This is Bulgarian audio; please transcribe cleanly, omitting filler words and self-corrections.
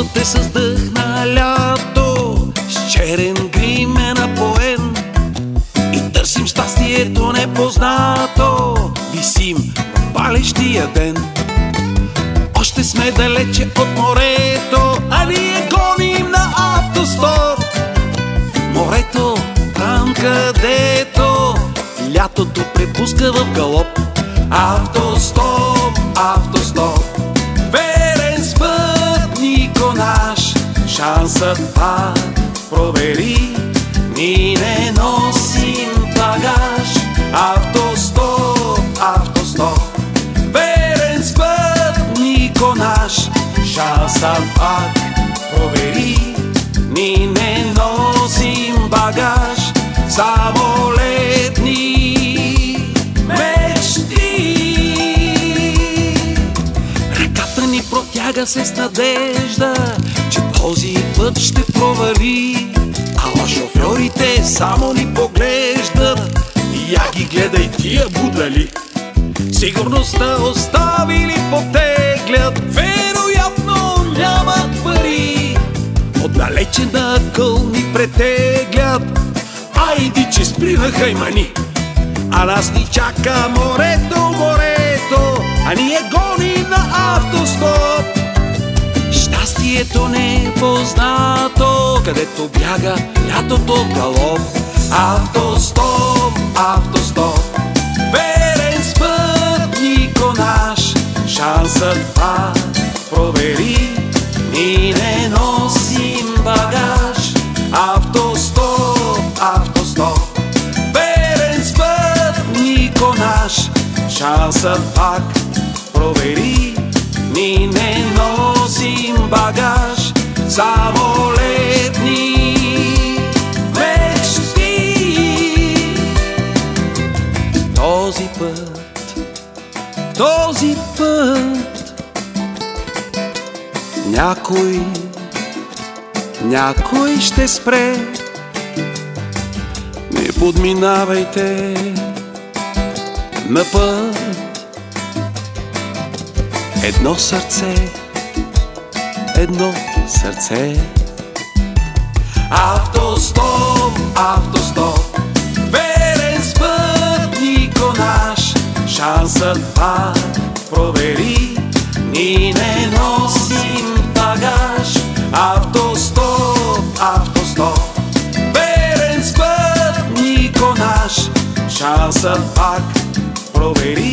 Още с дъх на лято, с черен грим е напоен и търсим щастието непознато. Висим в палещия ден. Още сме далече от морето, а ние гоним на автостоп. Морето, там където лятото препуска в галоп. Автостоп, автостоп, верен спътнико наш, шансът пак провери, ние не носим багаж. Автостоп, автостоп, верен спътнико наш, шансът пак провери, ние не носим багаж. Самолетни мечти, ръката ни протяга се с надежда, че този път ще провали, ама шофьорите само ни поглеждат. Я ги гледай тия будали, сигурността оставили потеглят, вероятно нямат пари. Отдалече на къл ни претеглят, айди, че спри на Хаймани. А нас ни чака морето, морето, а ние гоним на автостоп. Щастието непознато, където бяга лятото в галоп. Автостоп, автостоп, верен спътнико наш, шансът пак провери, ние не носим багаж. Автостоп, автостоп, верен спътнико наш, шансът пак провери, ние не носим багаж. Самолетни мечти. Този път някой ще спре. Не подминавайте на път. Едно сърце. Автостоп, автостоп, верен спътнико наш, шансът пак провери, ние не носим багаж. Автостоп, автостоп, верен спътнико наш, шансът пак провери,